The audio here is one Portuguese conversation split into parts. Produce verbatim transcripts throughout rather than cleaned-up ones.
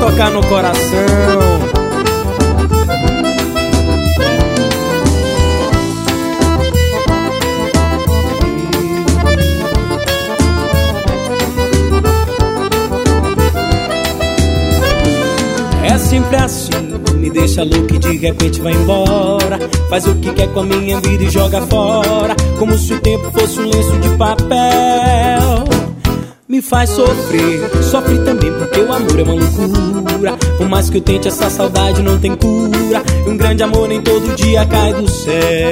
tocar no coração. É sempre assim, me deixa louco e de repente vai embora. Faz o que quer com a minha vida e joga fora, como se o tempo fosse um lenço de papel. Me faz sofrer, sofre também porque o amor é uma loucura. Por mais que eu tente, essa saudade não tem cura. E um grande amor nem todo dia cai do céu.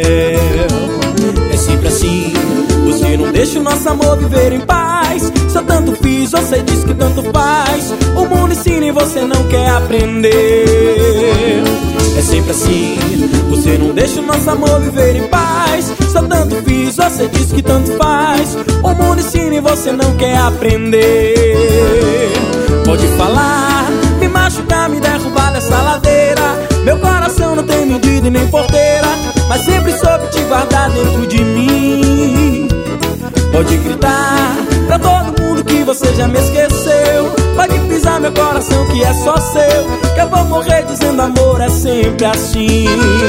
É sempre assim, você não deixa o nosso amor viver em paz. Se eu tanto fiz, você diz que tanto faz. O mundo ensina e você não quer aprender. É sempre assim, você não deixa o nosso amor viver em paz. Se eu tanto fiz, você diz que tanto faz. O mundo ensina e você não quer aprender. Pode falar, me machucar, me derrubar nessa ladeira. Meu coração não tem medida e nem porteira, mas sempre soube te guardar dentro de mim. Pode gritar pra todo mundo que você já me esqueceu. Pode pisar meu coração que é só seu, que eu vou morrer dizendo amor é sempre assim.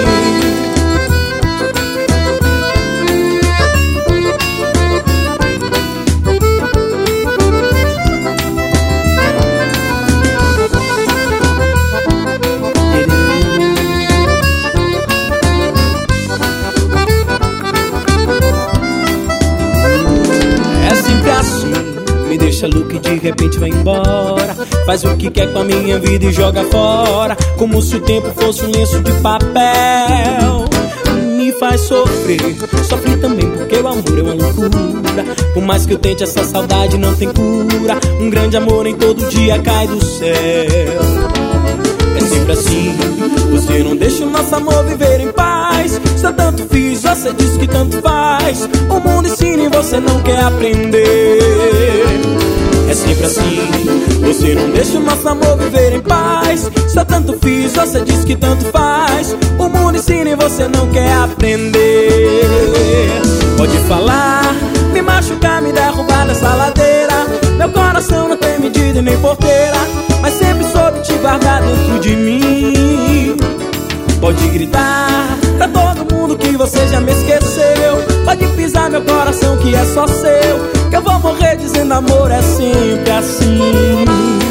Me deixa louco e de repente vai embora. Faz o que quer com a minha vida e joga fora, como se o tempo fosse um lenço de papel. Me faz sofrer, sofre também porque o amor é uma loucura. Por mais que eu tente, essa saudade não tem cura. Um grande amor nem todo dia cai do céu. É sempre assim, você não deixa o nosso amor viver em paz. Se eu tanto fiz, você diz que tanto faz. O mundo ensina e você não quer aprender. É sempre assim, você não deixa o nosso amor viver em paz. Se eu tanto fiz, você diz que tanto faz. O mundo ensina e você não quer aprender. Pode falar, me machucar, me derrubar nessa ladeira. Meu coração não tem medida e nem porteira, mas sempre soube te guardar dentro de mim. Pode gritar pra todo mundo que você já me esqueceu. Pode pisar meu coração que é só seu, que eu vou morrer dizendo amor é sempre assim.